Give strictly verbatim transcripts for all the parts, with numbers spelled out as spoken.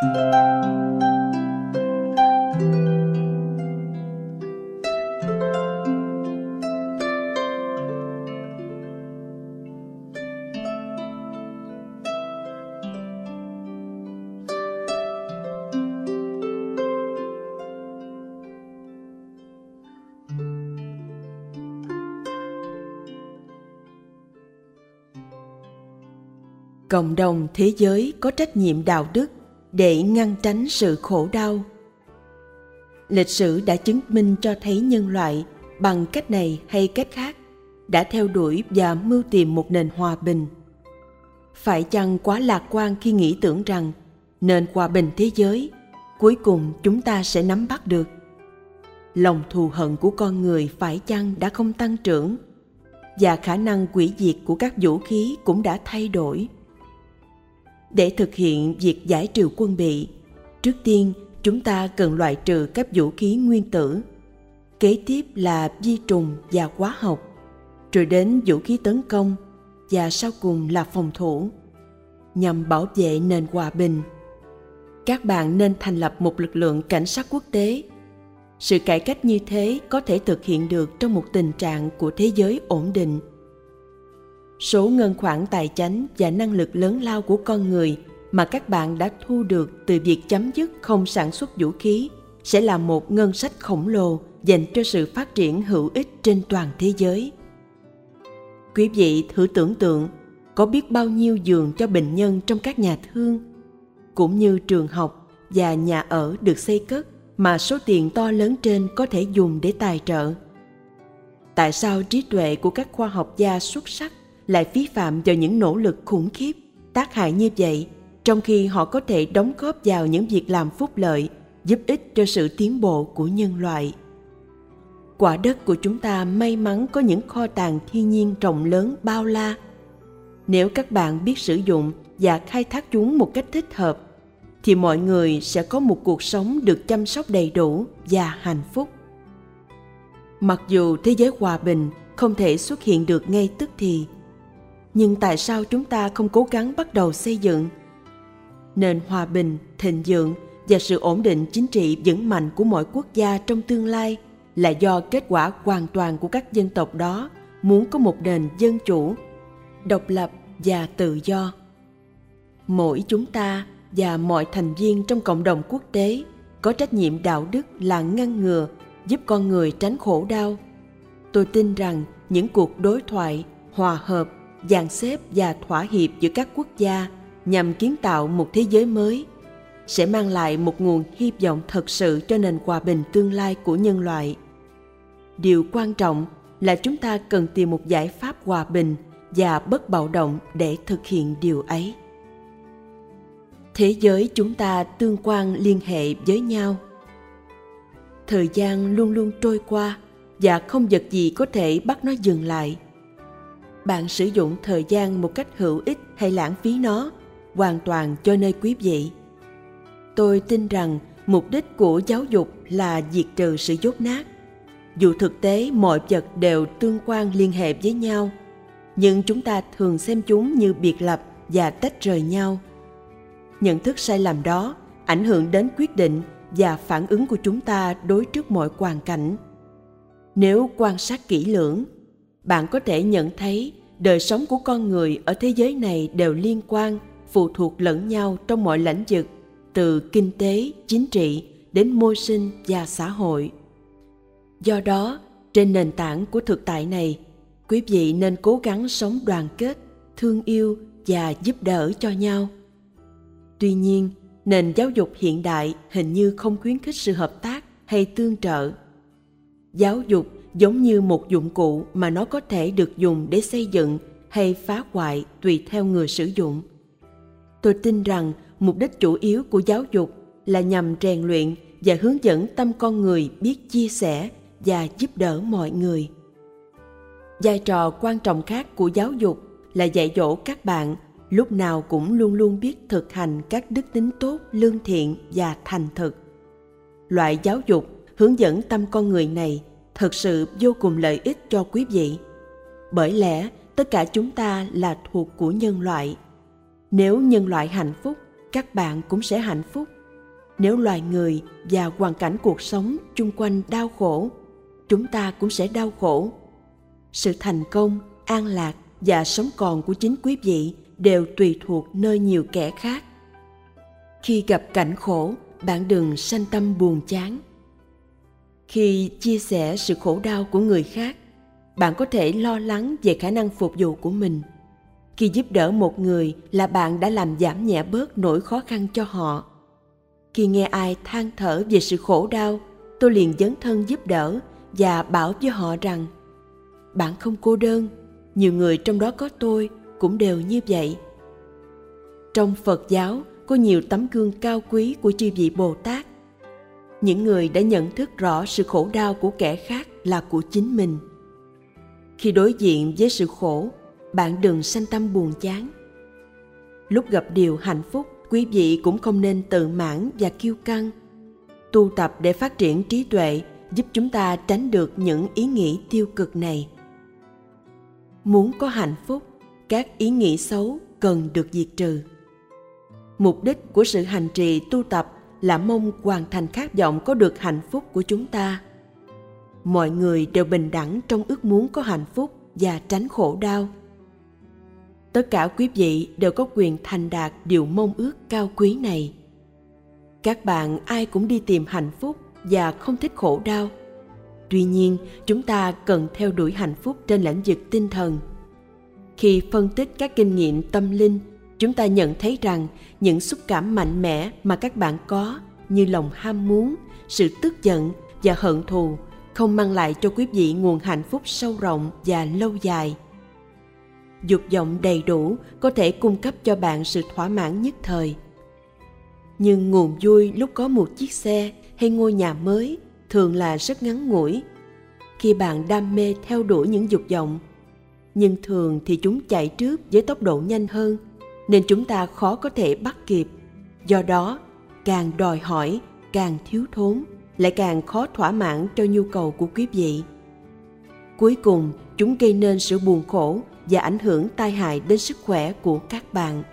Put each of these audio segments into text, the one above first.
Cộng đồng thế giới có trách nhiệm đạo đức để ngăn tránh sự khổ đau. Lịch sử đã chứng minh cho thấy nhân loại bằng cách này hay cách khác đã theo đuổi và mưu tìm một nền hòa bình. Phải chăng quá lạc quan khi nghĩ tưởng rằng nền hòa bình thế giới cuối cùng chúng ta sẽ nắm bắt được? Lòng thù hận của con người phải chăng đã không tăng trưởng, và khả năng hủy diệt của các vũ khí cũng đã thay đổi? Để thực hiện việc giải trừ quân bị, trước tiên chúng ta cần loại trừ các vũ khí nguyên tử, kế tiếp là vi trùng và hóa học, rồi đến vũ khí tấn công, và sau cùng là phòng thủ, nhằm bảo vệ nền hòa bình. Các bạn nên thành lập một lực lượng cảnh sát quốc tế. Sự cải cách như thế có thể thực hiện được trong một tình trạng của thế giới ổn định. Số ngân khoản tài chánh và năng lực lớn lao của con người mà các bạn đã thu được từ việc chấm dứt không sản xuất vũ khí sẽ là một ngân sách khổng lồ dành cho sự phát triển hữu ích trên toàn thế giới. Quý vị thử tưởng tượng có biết bao nhiêu giường cho bệnh nhân trong các nhà thương, cũng như trường học và nhà ở được xây cất mà số tiền to lớn trên có thể dùng để tài trợ. Tại sao trí tuệ của các khoa học gia xuất sắc lại phí phạm vào những nỗ lực khủng khiếp, tác hại như vậy, trong khi họ có thể đóng góp vào những việc làm phúc lợi, giúp ích cho sự tiến bộ của nhân loại? Quả đất của chúng ta may mắn có những kho tàng thiên nhiên rộng lớn bao la. Nếu các bạn biết sử dụng và khai thác chúng một cách thích hợp, thì mọi người sẽ có một cuộc sống được chăm sóc đầy đủ và hạnh phúc. Mặc dù thế giới hòa bình không thể xuất hiện được ngay tức thì, nhưng tại sao chúng ta không cố gắng bắt đầu xây dựng? Nền hòa bình, thịnh vượng và sự ổn định chính trị vững mạnh của mọi quốc gia trong tương lai là do kết quả hoàn toàn của các dân tộc đó muốn có một nền dân chủ, độc lập và tự do. Mỗi chúng ta và mọi thành viên trong cộng đồng quốc tế có trách nhiệm đạo đức là ngăn ngừa, giúp con người tránh khổ đau. Tôi tin rằng những cuộc đối thoại, hòa hợp, dàn xếp và thỏa hiệp giữa các quốc gia nhằm kiến tạo một thế giới mới sẽ mang lại một nguồn hy vọng thật sự cho nền hòa bình tương lai của nhân loại. Điều quan trọng là chúng ta cần tìm một giải pháp hòa bình và bất bạo động để thực hiện điều ấy. Thế giới chúng ta tương quan liên hệ với nhau. Thời gian luôn luôn trôi qua và không vật gì có thể bắt nó dừng lại. Bạn sử dụng thời gian một cách hữu ích hay lãng phí nó hoàn toàn cho nơi quý vị. Tôi tin rằng mục đích của giáo dục là diệt trừ sự dốt nát. Dù thực tế mọi vật đều tương quan liên hệ với nhau, nhưng chúng ta thường xem chúng như biệt lập và tách rời nhau. Nhận thức sai lầm đó ảnh hưởng đến quyết định và phản ứng của chúng ta đối trước mọi hoàn cảnh. Nếu quan sát kỹ lưỡng, bạn có thể nhận thấy đời sống của con người ở thế giới này đều liên quan, phụ thuộc lẫn nhau trong mọi lĩnh vực, từ kinh tế, chính trị đến môi sinh và xã hội. Do đó, trên nền tảng của thực tại này, quý vị nên cố gắng sống đoàn kết, thương yêu và giúp đỡ cho nhau. Tuy nhiên, nền giáo dục hiện đại hình như không khuyến khích sự hợp tác hay tương trợ. Giáo dục giống như một dụng cụ mà nó có thể được dùng để xây dựng hay phá hoại tùy theo người sử dụng. Tôi tin rằng mục đích chủ yếu của giáo dục là nhằm rèn luyện và hướng dẫn tâm con người biết chia sẻ và giúp đỡ mọi người. Vai trò quan trọng khác của giáo dục là dạy dỗ các bạn lúc nào cũng luôn luôn biết thực hành các đức tính tốt, lương thiện và thành thực. Loại giáo dục hướng dẫn tâm con người này thật sự vô cùng lợi ích cho quý vị. Bởi lẽ tất cả chúng ta là thuộc của nhân loại. Nếu nhân loại hạnh phúc các bạn cũng sẽ hạnh phúc. Nếu loài người và hoàn cảnh cuộc sống chung quanh đau khổ, chúng ta cũng sẽ đau khổ. Sự thành công, an lạc và sống còn của chính quý vị đều tùy thuộc nơi nhiều kẻ khác. Khi gặp cảnh khổ, bạn đừng sanh tâm buồn chán. Khi chia sẻ sự khổ đau của người khác, bạn có thể lo lắng về khả năng phục vụ của mình. Khi giúp đỡ một người là bạn đã làm giảm nhẹ bớt nỗi khó khăn cho họ. Khi nghe ai than thở về sự khổ đau, tôi liền dấn thân giúp đỡ và bảo với họ rằng bạn không cô đơn, nhiều người trong đó có tôi cũng đều như vậy. Trong Phật giáo có nhiều tấm gương cao quý của chư vị Bồ Tát. Những người đã nhận thức rõ sự khổ đau của kẻ khác là của chính mình. Khi đối diện với sự khổ, bạn đừng sanh tâm buồn chán. Lúc gặp điều hạnh phúc, quý vị cũng không nên tự mãn và kiêu căng. Tu tập để phát triển trí tuệ giúp chúng ta tránh được những ý nghĩ tiêu cực này. Muốn có hạnh phúc, các ý nghĩ xấu cần được diệt trừ. Mục đích của sự hành trì tu tập là mong hoàn thành khát vọng có được hạnh phúc của chúng ta. Mọi người đều bình đẳng trong ước muốn có hạnh phúc và tránh khổ đau. Tất cả quý vị đều có quyền thành đạt điều mong ước cao quý này. Các bạn ai cũng đi tìm hạnh phúc và không thích khổ đau. Tuy nhiên, chúng ta cần theo đuổi hạnh phúc trên lĩnh vực tinh thần. Khi phân tích các kinh nghiệm tâm linh, chúng ta nhận thấy rằng những xúc cảm mạnh mẽ mà các bạn có như lòng ham muốn, sự tức giận và hận thù không mang lại cho quý vị nguồn hạnh phúc sâu rộng và lâu dài. Dục vọng đầy đủ có thể cung cấp cho bạn sự thỏa mãn nhất thời. Nhưng nguồn vui lúc có một chiếc xe hay ngôi nhà mới thường là rất ngắn ngủi. Khi bạn đam mê theo đuổi những dục vọng, nhưng thường thì chúng chạy trước với tốc độ nhanh hơn, nên chúng ta khó có thể bắt kịp. Do đó, càng đòi hỏi, càng thiếu thốn, lại càng khó thỏa mãn cho nhu cầu của quý vị. Cuối cùng, chúng gây nên sự buồn khổ và ảnh hưởng tai hại đến sức khỏe của các bạn.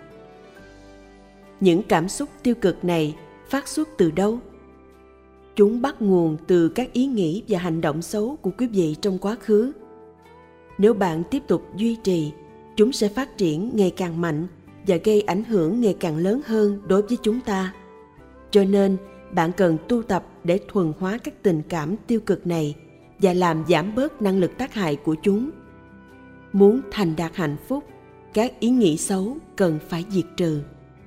Những cảm xúc tiêu cực này phát xuất từ đâu? Chúng bắt nguồn từ các ý nghĩ và hành động xấu của quý vị trong quá khứ. Nếu bạn tiếp tục duy trì, chúng sẽ phát triển ngày càng mạnh và gây ảnh hưởng ngày càng lớn hơn đối với chúng ta. Cho nên, bạn cần tu tập để thuần hóa các tình cảm tiêu cực này và làm giảm bớt năng lực tác hại của chúng. Muốn thành đạt hạnh phúc, các ý nghĩ xấu cần phải diệt trừ.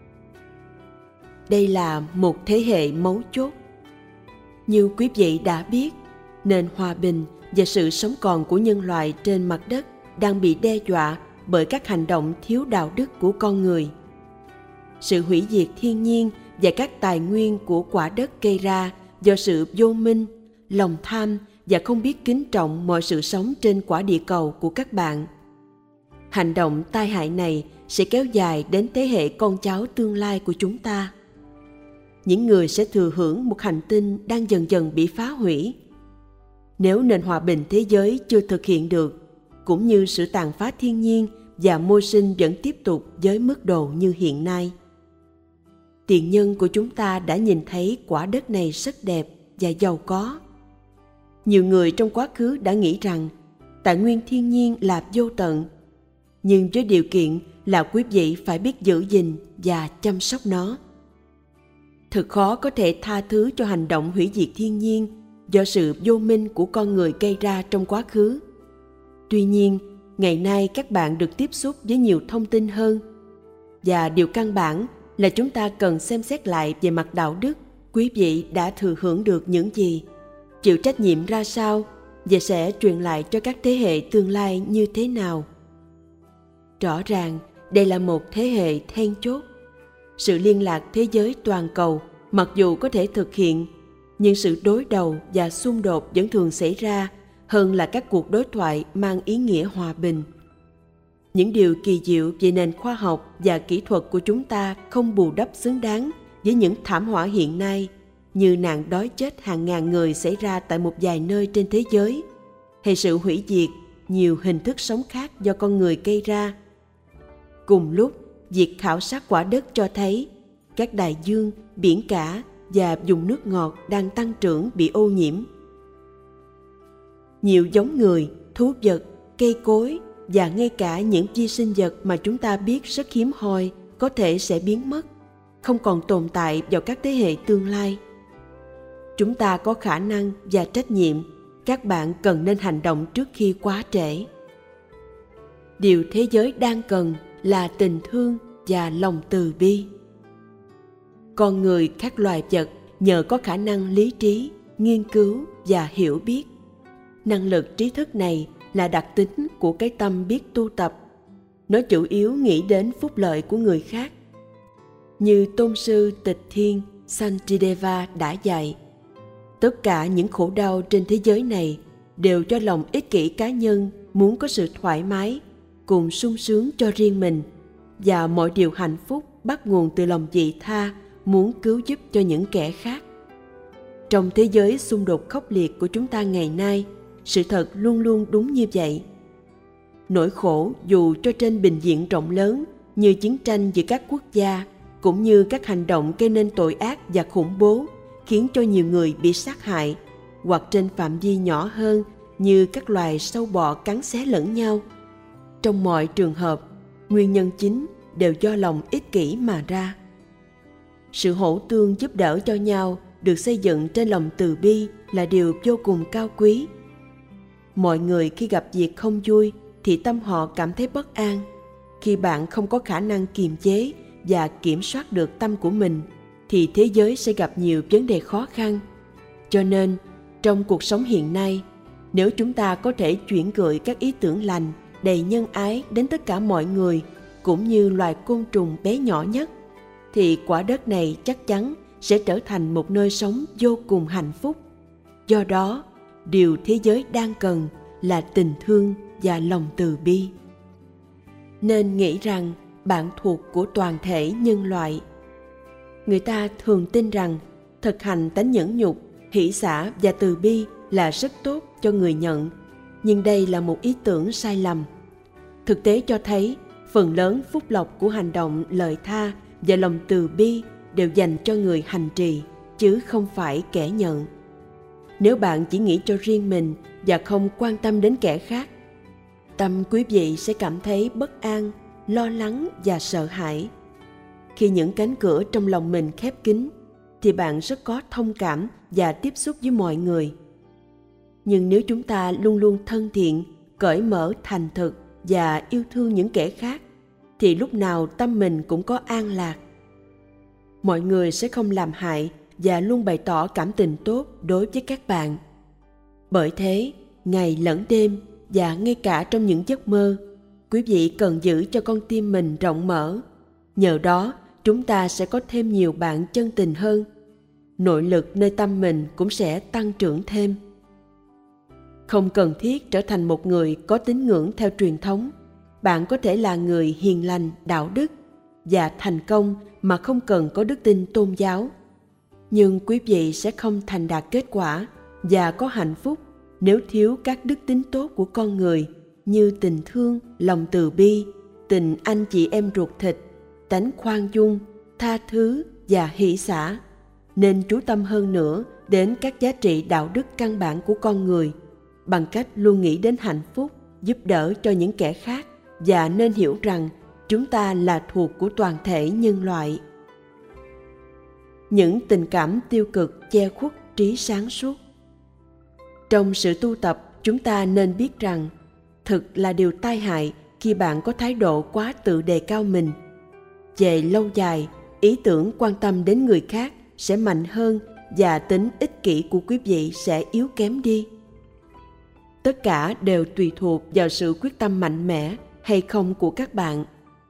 Đây là một thế hệ mấu chốt. Như quý vị đã biết, nền hòa bình và sự sống còn của nhân loại trên mặt đất đang bị đe dọa bởi các hành động thiếu đạo đức của con người. Sự hủy diệt thiên nhiên và các tài nguyên của quả đất gây ra do sự vô minh, lòng tham và không biết kính trọng mọi sự sống trên quả địa cầu của các bạn. Hành động tai hại này sẽ kéo dài đến thế hệ con cháu tương lai của chúng ta. Những người sẽ thừa hưởng một hành tinh đang dần dần bị phá hủy. Nếu nền hòa bình thế giới chưa thực hiện được, cũng như sự tàn phá thiên nhiên và môi sinh vẫn tiếp tục với mức độ như hiện nay. Tiền nhân của chúng ta đã nhìn thấy quả đất này rất đẹp và giàu có. Nhiều người trong quá khứ đã nghĩ rằng tài nguyên thiên nhiên là vô tận, nhưng với điều kiện là quý vị phải biết giữ gìn và chăm sóc nó. Thật khó có thể tha thứ cho hành động hủy diệt thiên nhiên do sự vô minh của con người gây ra trong quá khứ. Tuy nhiên, ngày nay các bạn được tiếp xúc với nhiều thông tin hơn, và điều căn bản là chúng ta cần xem xét lại về mặt đạo đức quý vị đã thừa hưởng được những gì, chịu trách nhiệm ra sao và sẽ truyền lại cho các thế hệ tương lai như thế nào. Rõ ràng, đây là một thế hệ then chốt. Sự liên lạc thế giới toàn cầu mặc dù có thể thực hiện, nhưng sự đối đầu và xung đột vẫn thường xảy ra hơn là các cuộc đối thoại mang ý nghĩa hòa bình. Những điều kỳ diệu về nền khoa học và kỹ thuật của chúng ta không bù đắp xứng đáng với những thảm họa hiện nay, như nạn đói chết hàng ngàn người xảy ra tại một vài nơi trên thế giới, hay sự hủy diệt nhiều hình thức sống khác do con người gây ra. Cùng lúc, việc khảo sát quả đất cho thấy các đại dương, biển cả và vùng nước ngọt đang tăng trưởng bị ô nhiễm. Nhiều giống người, thú vật, cây cối và ngay cả những vi sinh vật mà chúng ta biết rất hiếm hoi có thể sẽ biến mất, không còn tồn tại vào các thế hệ tương lai. Chúng ta có khả năng và trách nhiệm, các bạn cần nên hành động trước khi quá trễ. Điều thế giới đang cần là tình thương và lòng từ bi. Con người khác loài vật nhờ có khả năng lý trí, nghiên cứu và hiểu biết. Năng lực trí thức này là đặc tính của cái tâm biết tu tập. Nó chủ yếu nghĩ đến phúc lợi của người khác. Như Tôn sư Tịch Thiên Santideva đã dạy, tất cả những khổ đau trên thế giới này đều do lòng ích kỷ cá nhân muốn có sự thoải mái, cùng sung sướng cho riêng mình, và mọi điều hạnh phúc bắt nguồn từ lòng vị tha muốn cứu giúp cho những kẻ khác. Trong thế giới xung đột khốc liệt của chúng ta ngày nay, sự thật luôn luôn đúng như vậy. Nỗi khổ dù cho trên bình diện rộng lớn như chiến tranh giữa các quốc gia, cũng như các hành động gây nên tội ác và khủng bố khiến cho nhiều người bị sát hại, hoặc trên phạm vi nhỏ hơn như các loài sâu bọ cắn xé lẫn nhau. Trong mọi trường hợp, nguyên nhân chính đều do lòng ích kỷ mà ra. Sự hỗ tương giúp đỡ cho nhau được xây dựng trên lòng từ bi là điều vô cùng cao quý. Mọi người khi gặp việc không vui thì tâm họ cảm thấy bất an. Khi bạn không có khả năng kiềm chế và kiểm soát được tâm của mình thì thế giới sẽ gặp nhiều vấn đề khó khăn. Cho nên, trong cuộc sống hiện nay, nếu chúng ta có thể chuyển gửi các ý tưởng lành, đầy nhân ái đến tất cả mọi người, cũng như loài côn trùng bé nhỏ nhất, thì quả đất này chắc chắn sẽ trở thành một nơi sống vô cùng hạnh phúc. Do đó, điều thế giới đang cần là tình thương và lòng từ bi. Nên nghĩ rằng bạn thuộc của toàn thể nhân loại. Người ta thường tin rằng thực hành tánh nhẫn nhục, hỷ xả và từ bi là rất tốt cho người nhận, nhưng đây là một ý tưởng sai lầm. Thực tế cho thấy phần lớn phúc lộc của hành động lợi tha và lòng từ bi đều dành cho người hành trì, chứ không phải kẻ nhận. Nếu bạn chỉ nghĩ cho riêng mình và không quan tâm đến kẻ khác, tâm quý vị sẽ cảm thấy bất an, lo lắng và sợ hãi. Khi những cánh cửa trong lòng mình khép kín, thì bạn rất có thông cảm và tiếp xúc với mọi người. Nhưng nếu chúng ta luôn luôn thân thiện, cởi mở, thành thực và yêu thương những kẻ khác, thì lúc nào tâm mình cũng có an lạc. Mọi người sẽ không làm hại và luôn bày tỏ cảm tình tốt đối với các bạn. Bởi thế, ngày lẫn đêm và ngay cả trong những giấc mơ, quý vị cần giữ cho con tim mình rộng mở. Nhờ đó, chúng ta sẽ có thêm nhiều bạn chân tình hơn. Nội lực nơi tâm mình cũng sẽ tăng trưởng thêm. Không cần thiết trở thành một người có tín ngưỡng theo truyền thống. Bạn có thể là người hiền lành, đạo đức và thành công mà không cần có đức tin tôn giáo. Nhưng quý vị sẽ không thành đạt kết quả và có hạnh phúc nếu thiếu các đức tính tốt của con người như tình thương, lòng từ bi, tình anh chị em ruột thịt, tánh khoan dung, tha thứ và hỷ xả. Nên chú tâm hơn nữa đến các giá trị đạo đức căn bản của con người bằng cách luôn nghĩ đến hạnh phúc, giúp đỡ cho những kẻ khác, và nên hiểu rằng chúng ta là thuộc của toàn thể nhân loại. Những tình cảm tiêu cực che khuất trí sáng suốt. Trong sự tu tập, chúng ta nên biết rằng thực là điều tai hại khi bạn có thái độ quá tự đề cao mình. Về lâu dài, ý tưởng quan tâm đến người khác sẽ mạnh hơn và tính ích kỷ của quý vị sẽ yếu kém đi. Tất cả đều tùy thuộc vào sự quyết tâm mạnh mẽ hay không của các bạn.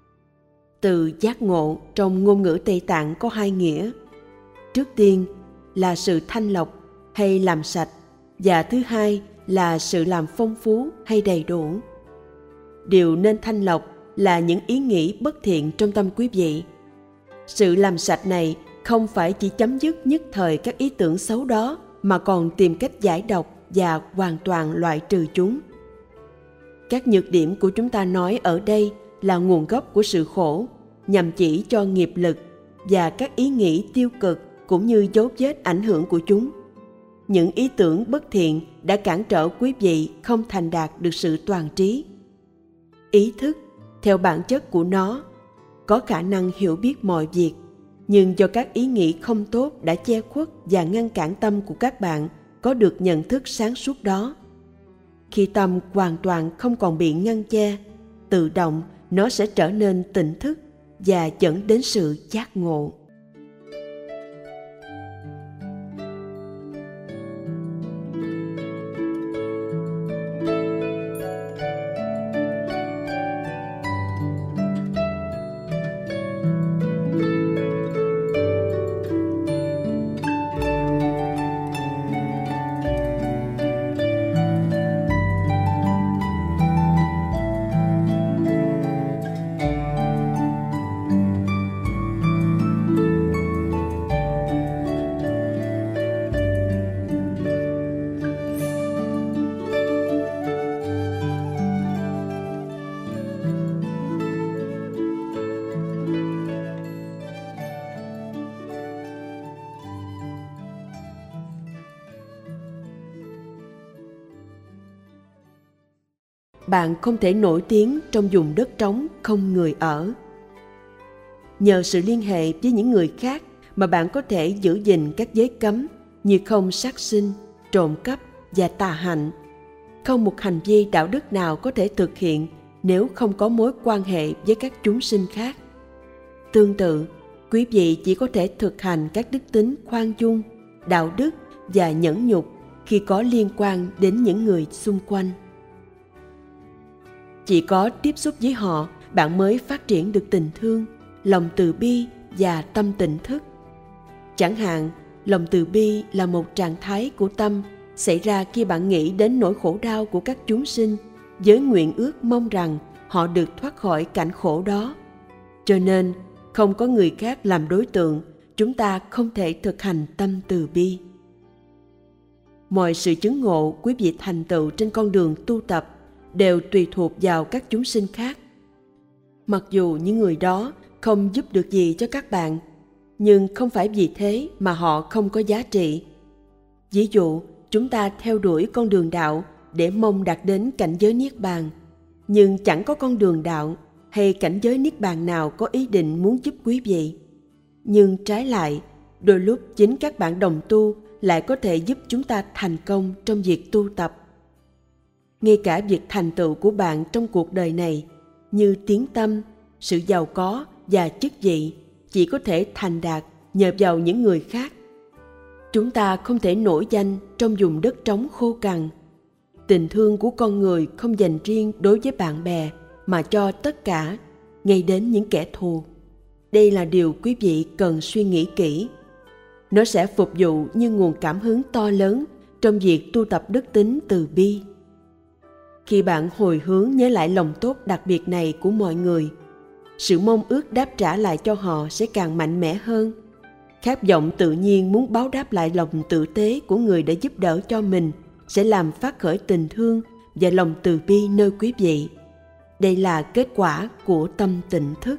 Từ giác ngộ trong ngôn ngữ Tây Tạng có hai nghĩa. Trước tiên là sự thanh lọc hay làm sạch, và thứ hai là sự làm phong phú hay đầy đủ. Điều nên thanh lọc là những ý nghĩ bất thiện trong tâm quý vị. Sự làm sạch này không phải chỉ chấm dứt nhất thời các ý tưởng xấu đó, mà còn tìm cách giải độc và hoàn toàn loại trừ chúng. Các nhược điểm của chúng ta nói ở đây là nguồn gốc của sự khổ, nhằm chỉ cho nghiệp lực, và các ý nghĩ tiêu cực cũng như dấu vết ảnh hưởng của chúng. Những ý tưởng bất thiện đã cản trở quý vị không thành đạt được sự toàn trí. Ý thức, theo bản chất của nó, có khả năng hiểu biết mọi việc, nhưng do các ý nghĩ không tốt đã che khuất và ngăn cản tâm của các bạn có được nhận thức sáng suốt đó. Khi tâm hoàn toàn không còn bị ngăn che, tự động nó sẽ trở nên tỉnh thức và dẫn đến sự giác ngộ. Bạn không thể nổi tiếng trong vùng đất trống không người ở. Nhờ sự liên hệ với những người khác mà bạn có thể giữ gìn các giới cấm như không sát sinh, trộm cắp và tà hạnh. Không một hành vi đạo đức nào có thể thực hiện nếu không có mối quan hệ với các chúng sinh khác. Tương tự, quý vị chỉ có thể thực hành các đức tính khoan dung, đạo đức và nhẫn nhục khi có liên quan đến những người xung quanh. Chỉ có tiếp xúc với họ, bạn mới phát triển được tình thương, lòng từ bi và tâm tỉnh thức. Chẳng hạn, lòng từ bi là một trạng thái của tâm xảy ra khi bạn nghĩ đến nỗi khổ đau của các chúng sinh với nguyện ước mong rằng họ được thoát khỏi cảnh khổ đó. Cho nên, không có người khác làm đối tượng, chúng ta không thể thực hành tâm từ bi. Mọi sự chứng ngộ quý vị thành tựu trên con đường tu tập đều tùy thuộc vào các chúng sinh khác. Mặc dù những người đó không giúp được gì cho các bạn, nhưng không phải vì thế mà họ không có giá trị. Ví dụ, chúng ta theo đuổi con đường đạo để mong đạt đến cảnh giới Niết Bàn, nhưng chẳng có con đường đạo hay cảnh giới Niết Bàn nào có ý định muốn giúp quý vị. Nhưng trái lại, đôi lúc chính các bạn đồng tu lại có thể giúp chúng ta thành công trong việc tu tập. Ngay cả việc thành tựu của bạn trong cuộc đời này, như tiếng tăm, sự giàu có và chức vị, chỉ có thể thành đạt nhờ vào những người khác. Chúng ta không thể nổi danh trong vùng đất trống khô cằn. Tình thương của con người không dành riêng đối với bạn bè, mà cho tất cả, ngay đến những kẻ thù. Đây là điều quý vị cần suy nghĩ kỹ. Nó sẽ phục vụ như nguồn cảm hứng to lớn trong việc tu tập đức tính từ bi. Khi bạn hồi hướng nhớ lại lòng tốt đặc biệt này của mọi người, sự mong ước đáp trả lại cho họ sẽ càng mạnh mẽ hơn. Khát vọng tự nhiên muốn báo đáp lại lòng tử tế của người đã giúp đỡ cho mình sẽ làm phát khởi tình thương và lòng từ bi nơi quý vị. Đây là kết quả của tâm tỉnh thức.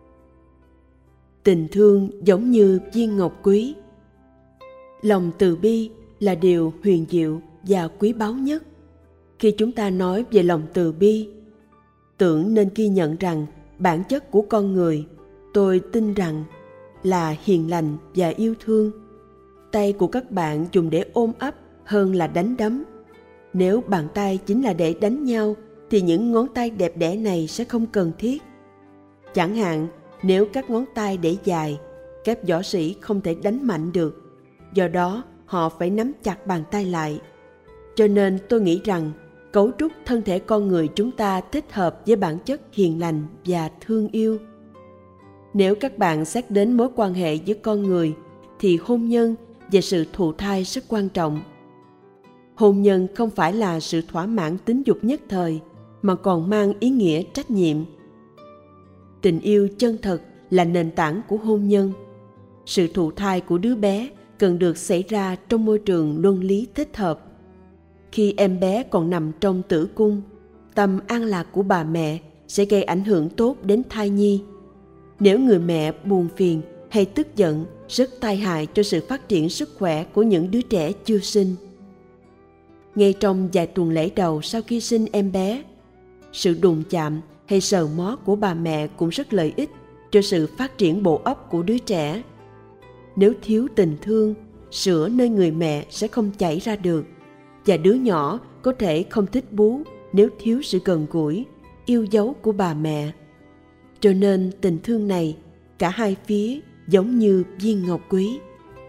Tình thương giống như viên ngọc quý. Lòng từ bi là điều huyền diệu và quý báu nhất. Khi chúng ta nói về lòng từ bi, tưởng nên ghi nhận rằng bản chất của con người, tôi tin rằng, là hiền lành và yêu thương. Tay của các bạn dùng để ôm ấp hơn là đánh đấm. Nếu bàn tay chính là để đánh nhau, thì những ngón tay đẹp đẽ này sẽ không cần thiết. Chẳng hạn, nếu các ngón tay để dài, các võ sĩ không thể đánh mạnh được. Do đó, họ phải nắm chặt bàn tay lại. Cho nên tôi nghĩ rằng, cấu trúc thân thể con người chúng ta thích hợp với bản chất hiền lành và thương yêu. Nếu các bạn xét đến mối quan hệ giữa con người, thì hôn nhân và sự thụ thai rất quan trọng. Hôn nhân không phải là sự thỏa mãn tính dục nhất thời, mà còn mang ý nghĩa trách nhiệm. Tình yêu chân thật là nền tảng của hôn nhân. Sự thụ thai của đứa bé cần được xảy ra trong môi trường luân lý thích hợp. Khi em bé còn nằm trong tử cung, tâm an lạc của bà mẹ sẽ gây ảnh hưởng tốt đến thai nhi. Nếu người mẹ buồn phiền hay tức giận rất tai hại cho sự phát triển sức khỏe của những đứa trẻ chưa sinh. Ngay trong vài tuần lễ đầu sau khi sinh em bé, sự đụng chạm hay sờ mó của bà mẹ cũng rất lợi ích cho sự phát triển bộ óc của đứa trẻ. Nếu thiếu tình thương, sữa nơi người mẹ sẽ không chảy ra được, và đứa nhỏ có thể không thích bú nếu thiếu sự gần gũi, yêu dấu của bà mẹ. Cho nên tình thương này, cả hai phía giống như viên ngọc quý.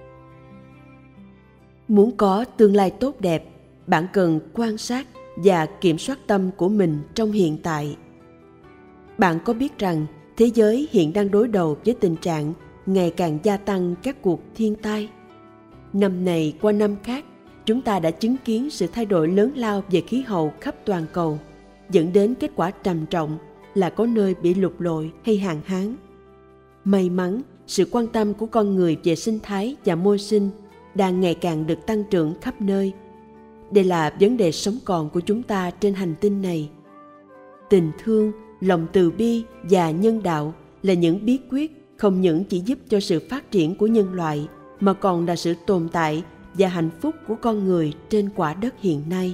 Muốn có tương lai tốt đẹp, bạn cần quan sát và kiểm soát tâm của mình trong hiện tại. Bạn có biết rằng thế giới hiện đang đối đầu với tình trạng ngày càng gia tăng các cuộc thiên tai? Năm này qua năm khác, chúng ta đã chứng kiến sự thay đổi lớn lao về khí hậu khắp toàn cầu, dẫn đến kết quả trầm trọng là có nơi bị lụt lội hay hạn hán. May mắn, sự quan tâm của con người về sinh thái và môi sinh đang ngày càng được tăng trưởng khắp nơi. Đây là vấn đề sống còn của chúng ta trên hành tinh này. Tình thương, lòng từ bi và nhân đạo là những bí quyết không những chỉ giúp cho sự phát triển của nhân loại, mà còn là sự tồn tại và hạnh phúc của con người trên quả đất hiện nay.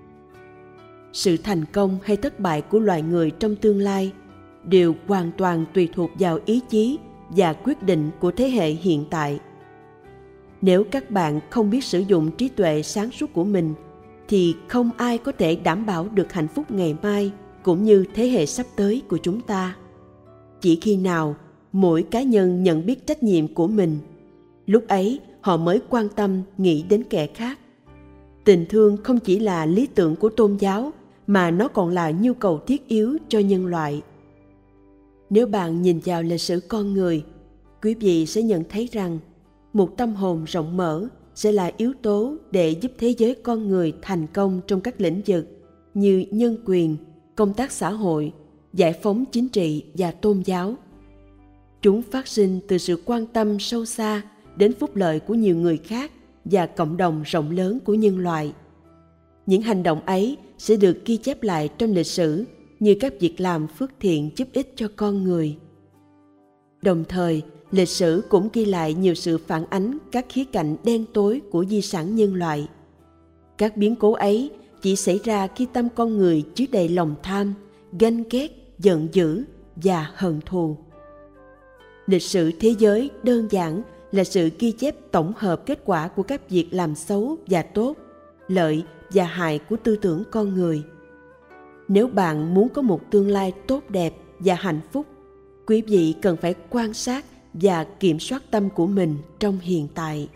Sự thành công hay thất bại của loài người trong tương lai đều hoàn toàn tùy thuộc vào ý chí và quyết định của thế hệ hiện tại. Nếu các bạn không biết sử dụng trí tuệ sáng suốt của mình, thì không ai có thể đảm bảo được hạnh phúc ngày mai cũng như thế hệ sắp tới của chúng ta. Chỉ khi nào mỗi cá nhân nhận biết trách nhiệm của mình, lúc ấy họ mới quan tâm nghĩ đến kẻ khác. Tình thương không chỉ là lý tưởng của tôn giáo, mà nó còn là nhu cầu thiết yếu cho nhân loại. Nếu bạn nhìn vào lịch sử con người, quý vị sẽ nhận thấy rằng một tâm hồn rộng mở sẽ là yếu tố để giúp thế giới con người thành công trong các lĩnh vực như nhân quyền, công tác xã hội, giải phóng chính trị và tôn giáo. Chúng phát sinh từ sự quan tâm sâu xa đến phúc lợi của nhiều người khác và cộng đồng rộng lớn của nhân loại. Những hành động ấy sẽ được ghi chép lại trong lịch sử như các việc làm phước thiện giúp ích cho con người. Đồng thời, lịch sử cũng ghi lại nhiều sự phản ánh các khía cạnh đen tối của di sản nhân loại. Các biến cố ấy chỉ xảy ra khi tâm con người chứa đầy lòng tham, ganh ghét, giận dữ và hận thù. Lịch sử thế giới đơn giản là sự ghi chép tổng hợp kết quả của các việc làm xấu và tốt, lợi và hại của tư tưởng con người. Nếu bạn muốn có một tương lai tốt đẹp và hạnh phúc, quý vị cần phải quan sát và kiểm soát tâm của mình trong hiện tại.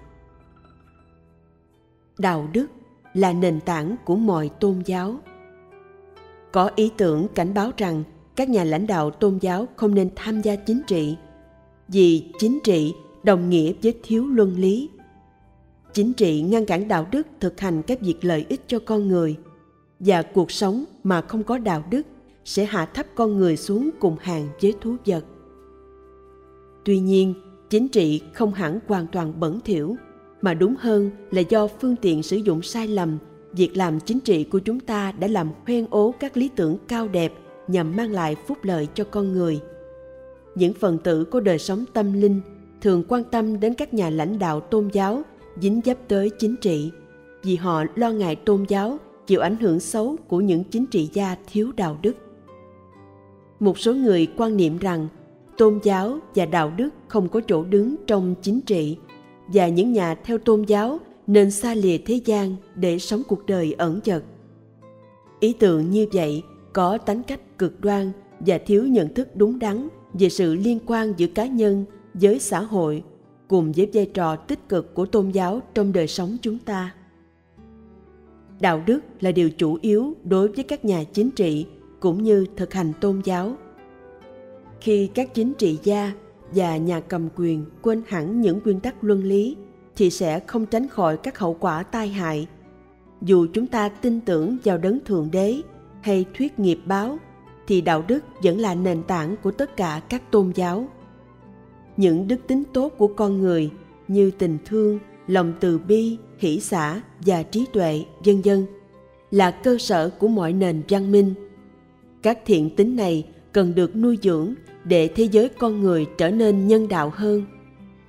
Đạo đức là nền tảng của mọi tôn giáo. Có ý tưởng cảnh báo rằng các nhà lãnh đạo tôn giáo không nên tham gia chính trị, vì chính trị đồng nghĩa với thiếu luân lý. Chính trị ngăn cản đạo đức thực hành các việc lợi ích cho con người, và cuộc sống mà không có đạo đức sẽ hạ thấp con người xuống cùng hàng với thú vật. Tuy nhiên, chính trị không hẳn hoàn toàn bẩn thỉu, mà đúng hơn là do phương tiện sử dụng sai lầm, việc làm chính trị của chúng ta đã làm hoen ố các lý tưởng cao đẹp nhằm mang lại phúc lợi cho con người. Những phần tử của đời sống tâm linh thường quan tâm đến các nhà lãnh đạo tôn giáo dính dấp tới chính trị, vì họ lo ngại tôn giáo chịu ảnh hưởng xấu của những chính trị gia thiếu đạo đức. Một số người quan niệm rằng tôn giáo và đạo đức không có chỗ đứng trong chính trị, và những nhà theo tôn giáo nên xa lìa thế gian để sống cuộc đời ẩn dật. Ý tưởng như vậy có tánh cách cực đoan và thiếu nhận thức đúng đắn về sự liên quan giữa cá nhân với xã hội, cùng với vai trò tích cực của tôn giáo trong đời sống chúng ta. Đạo đức là điều chủ yếu đối với các nhà chính trị cũng như thực hành tôn giáo. Khi các chính trị gia và nhà cầm quyền quên hẳn những nguyên tắc luân lý, thì sẽ không tránh khỏi các hậu quả tai hại. Dù chúng ta tin tưởng vào đấng thượng đế hay thuyết nghiệp báo, thì đạo đức vẫn là nền tảng của tất cả các tôn giáo. Những đức tính tốt của con người như tình thương, lòng từ bi, hỷ xả và trí tuệ, vân vân là cơ sở của mọi nền văn minh. Các thiện tính này cần được nuôi dưỡng để thế giới con người trở nên nhân đạo hơn,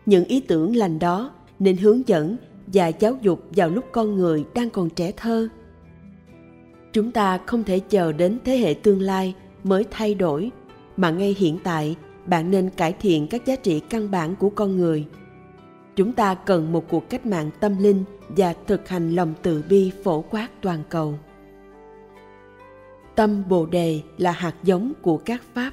Những ý tưởng lành đó nên hướng dẫn và giáo dục vào lúc con người đang còn trẻ thơ. Chúng ta không thể chờ đến thế hệ tương lai mới thay đổi, mà ngay hiện tại bạn nên cải thiện các giá trị căn bản của con người. Chúng ta cần một cuộc cách mạng tâm linh và thực hành lòng từ bi phổ quát toàn cầu. Tâm Bồ Đề là hạt giống của các pháp.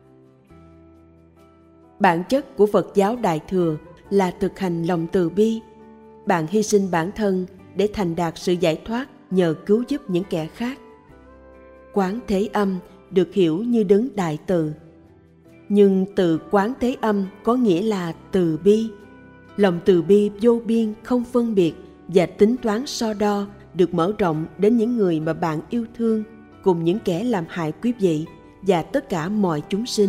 Bản chất của Phật giáo Đại Thừa là thực hành lòng từ bi. Bạn hy sinh bản thân để thành đạt sự giải thoát nhờ cứu giúp những kẻ khác. Quán Thế Âm được hiểu như đấng đại từ. Nhưng từ Quán Thế Âm có nghĩa là từ bi. Lòng từ bi vô biên, không phân biệt và tính toán so đo được mở rộng đến những người mà bạn yêu thương, cùng những kẻ làm hại quý vị và tất cả mọi chúng sinh.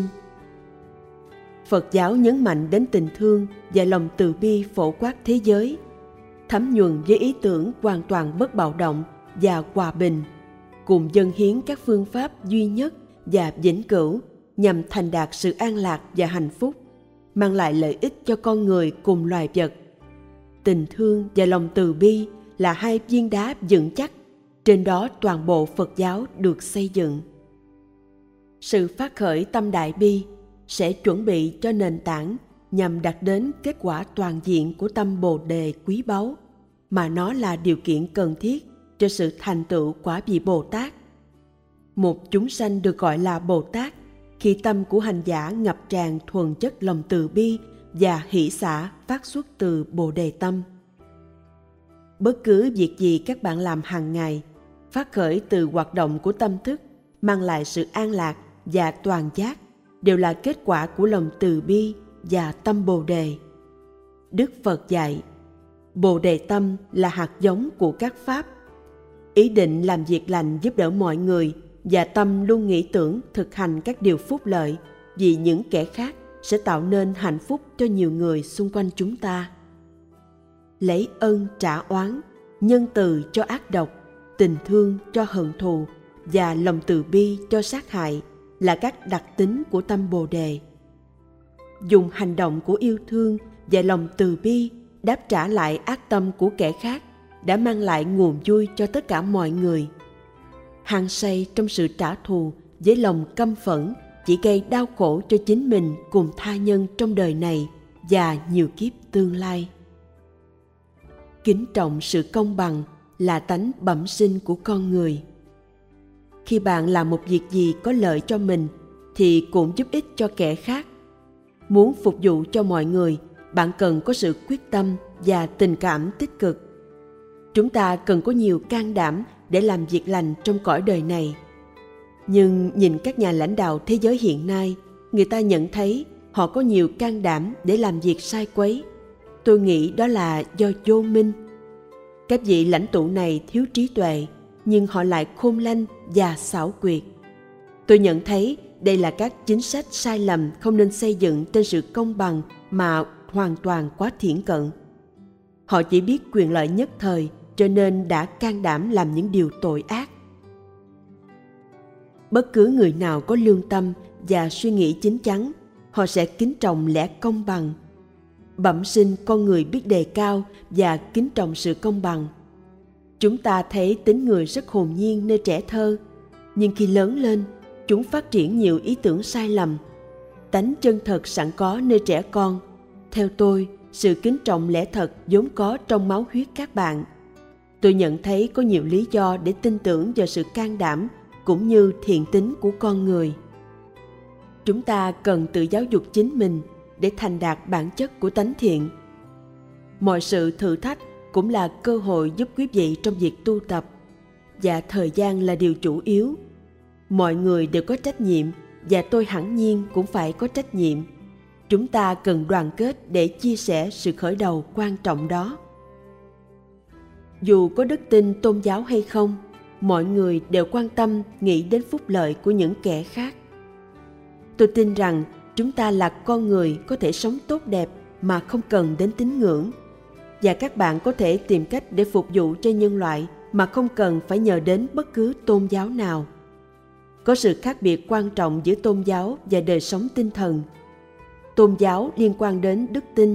Phật giáo nhấn mạnh đến tình thương và lòng từ bi phổ quát thế giới, thấm nhuần với ý tưởng hoàn toàn bất bạo động và hòa bình, cùng dâng hiến các phương pháp duy nhất và vĩnh cửu nhằm thành đạt sự an lạc và hạnh phúc, mang lại lợi ích cho con người cùng loài vật. Tình thương và lòng từ bi là hai viên đá vững chắc, trên đó toàn bộ Phật giáo được xây dựng. Sự phát khởi tâm đại bi sẽ chuẩn bị cho nền tảng nhằm đạt đến kết quả toàn diện của tâm Bồ Đề quý báu, mà nó là điều kiện cần thiết cho sự thành tựu quả vị Bồ Tát. Một chúng sanh được gọi là Bồ Tát khi tâm của hành giả ngập tràn thuần chất lòng từ bi và hỷ xả phát xuất từ Bồ Đề tâm. Bất cứ việc gì các bạn làm hàng ngày, phát khởi từ hoạt động của tâm thức, mang lại sự an lạc và toàn giác, đều là kết quả của lòng từ bi và tâm Bồ Đề. Đức Phật dạy, Bồ Đề tâm là hạt giống của các pháp. Ý định làm việc lành giúp đỡ mọi người và tâm luôn nghĩ tưởng thực hành các điều phúc lợi vì những kẻ khác sẽ tạo nên hạnh phúc cho nhiều người xung quanh chúng ta. Lấy ân trả oán, nhân từ cho ác độc, tình thương cho hận thù và lòng từ bi cho sát hại là các đặc tính của tâm Bồ Đề. Dùng hành động của yêu thương và lòng từ bi đáp trả lại ác tâm của kẻ khác đã mang lại nguồn vui cho tất cả mọi người. Hăng say trong sự trả thù với lòng căm phẫn chỉ gây đau khổ cho chính mình cùng tha nhân trong đời này và nhiều kiếp tương lai. Kính trọng sự công bằng là tánh bẩm sinh của con người. Khi bạn làm một việc gì có lợi cho mình thì cũng giúp ích cho kẻ khác. Muốn phục vụ cho mọi người, bạn cần có sự quyết tâm và tình cảm tích cực. Chúng ta cần có nhiều can đảm để làm việc lành trong cõi đời này. Nhưng nhìn các nhà lãnh đạo thế giới hiện nay, người ta nhận thấy họ có nhiều can đảm để làm việc sai quấy. Tôi nghĩ đó là do vô minh. Các vị lãnh tụ này thiếu trí tuệ, nhưng họ lại khôn lanh và xảo quyệt. Tôi nhận thấy đây là các chính sách sai lầm không nên xây dựng trên sự công bằng mà hoàn toàn quá thiển cận. Họ chỉ biết quyền lợi nhất thời, cho nên đã can đảm làm những điều tội ác. Bất cứ người nào có lương tâm và suy nghĩ chín chắn, họ sẽ kính trọng lẽ công bằng. Bẩm sinh con người biết đề cao và kính trọng sự công bằng. Chúng ta thấy tính người rất hồn nhiên nơi trẻ thơ, nhưng khi lớn lên, chúng phát triển nhiều ý tưởng sai lầm. Tánh chân thật sẵn có nơi trẻ con. Theo tôi, sự kính trọng lẽ thật vốn có trong máu huyết các bạn. Tôi nhận thấy có nhiều lý do để tin tưởng vào sự can đảm cũng như thiện tính của con người. Chúng ta cần tự giáo dục chính mình để thành đạt bản chất của tánh thiện. Mọi sự thử thách cũng là cơ hội giúp quý vị trong việc tu tập, và thời gian là điều chủ yếu. Mọi người đều có trách nhiệm, và tôi hẳn nhiên cũng phải có trách nhiệm. Chúng ta cần đoàn kết để chia sẻ sự khởi đầu quan trọng đó. Dù có đức tin tôn giáo hay không, mọi người đều quan tâm nghĩ đến phúc lợi của những kẻ khác. Tôi tin rằng chúng ta là con người có thể sống tốt đẹp mà không cần đến tín ngưỡng, và các bạn có thể tìm cách để phục vụ cho nhân loại mà không cần phải nhờ đến bất cứ tôn giáo nào. Có sự khác biệt quan trọng giữa tôn giáo và đời sống tinh thần. Tôn giáo liên quan đến đức tin,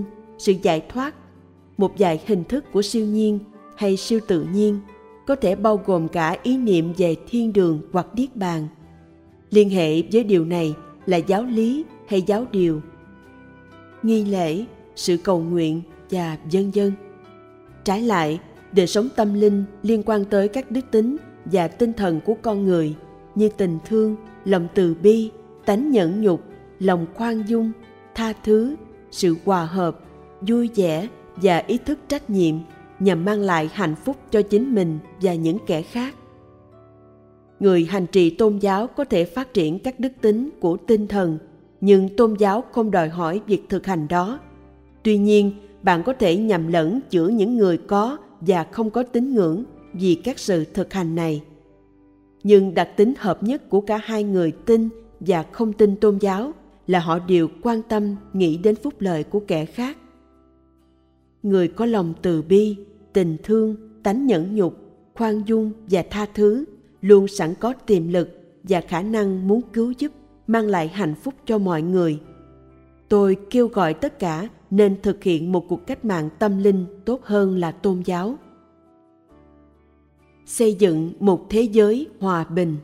sự giải thoát, một vài hình thức của siêu nhiên hay siêu tự nhiên, có thể bao gồm cả ý niệm về thiên đường hoặc niết bàn. Liên hệ với điều này là giáo lý hay giáo điều, nghi lễ, sự cầu nguyện và vân vân. Trái lại, đời sống tâm linh liên quan tới các đức tính và tinh thần của con người như tình thương, lòng từ bi, tánh nhẫn nhục, lòng khoan dung, tha thứ, sự hòa hợp, vui vẻ và ý thức trách nhiệm nhằm mang lại hạnh phúc cho chính mình và những kẻ khác. Người hành trì tôn giáo có thể phát triển các đức tính của tinh thần, nhưng tôn giáo không đòi hỏi việc thực hành đó. Tuy nhiên, bạn có thể nhầm lẫn giữa những người có và không có tín ngưỡng vì các sự thực hành này. Nhưng đặc tính hợp nhất của cả hai người tin và không tin tôn giáo là họ đều quan tâm nghĩ đến phúc lợi của kẻ khác. Người có lòng từ bi, tình thương, tánh nhẫn nhục, khoan dung và tha thứ luôn sẵn có tiềm lực và khả năng muốn cứu giúp, mang lại hạnh phúc cho mọi người. Tôi kêu gọi tất cả nên thực hiện một cuộc cách mạng tâm linh tốt hơn là tôn giáo. Xây dựng một thế giới hòa bình.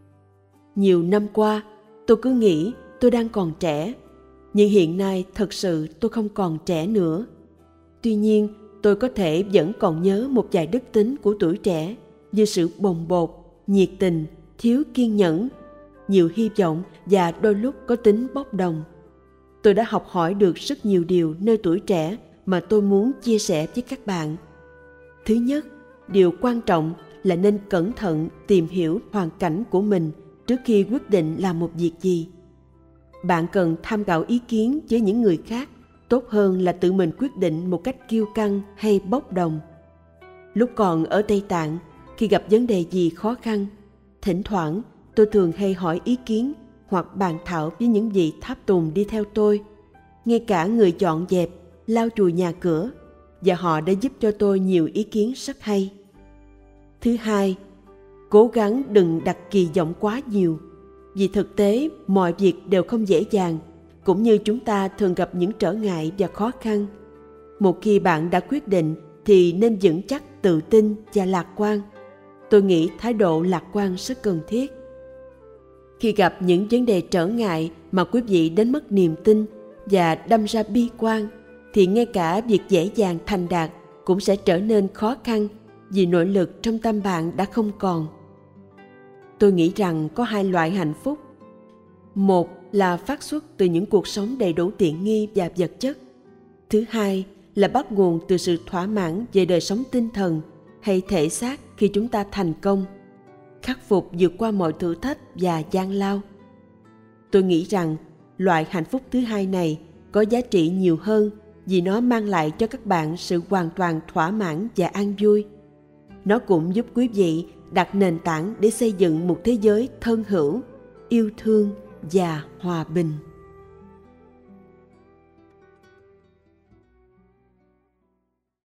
Nhiều năm qua, tôi cứ nghĩ tôi đang còn trẻ, nhưng hiện nay thật sự tôi không còn trẻ nữa. Tuy nhiên, tôi có thể vẫn còn nhớ một vài đức tính của tuổi trẻ như sự bồng bột, nhiệt tình, thiếu kiên nhẫn, nhiều hy vọng và đôi lúc có tính bốc đồng. Tôi đã học hỏi được rất nhiều điều nơi tuổi trẻ mà tôi muốn chia sẻ với các bạn. Thứ nhất, điều quan trọng là nên cẩn thận tìm hiểu hoàn cảnh của mình trước khi quyết định làm một việc gì. Bạn cần tham khảo ý kiến với những người khác, tốt hơn là tự mình quyết định một cách kiêu căng hay bốc đồng. Lúc còn ở Tây Tạng, khi gặp vấn đề gì khó khăn, thỉnh thoảng tôi thường hay hỏi ý kiến hoặc bàn thảo với những vị tháp tùng đi theo tôi, ngay cả người dọn dẹp, lau chùi nhà cửa, và họ đã giúp cho tôi nhiều ý kiến rất hay. Thứ hai, cố gắng đừng đặt kỳ vọng quá nhiều, vì thực tế mọi việc đều không dễ dàng, cũng như chúng ta thường gặp những trở ngại và khó khăn. Một khi bạn đã quyết định thì nên vững chắc, tự tin và lạc quan. Tôi nghĩ thái độ lạc quan rất cần thiết. Khi gặp những vấn đề trở ngại mà quý vị đến mất niềm tin và đâm ra bi quan, thì ngay cả việc dễ dàng thành đạt cũng sẽ trở nên khó khăn vì nội lực trong tâm bạn đã không còn. Tôi nghĩ rằng có hai loại hạnh phúc. Một là phát xuất từ những cuộc sống đầy đủ tiện nghi và vật chất. Thứ hai là bắt nguồn từ sự thỏa mãn về đời sống tinh thần hay thể xác khi chúng ta thành công, khắc phục vượt qua mọi thử thách và gian lao. Tôi nghĩ rằng loại hạnh phúc thứ hai này có giá trị nhiều hơn vì nó mang lại cho các bạn sự hoàn toàn thỏa mãn và an vui. Nó cũng giúp quý vị đặt nền tảng để xây dựng một thế giới thân hữu, yêu thương và hòa bình.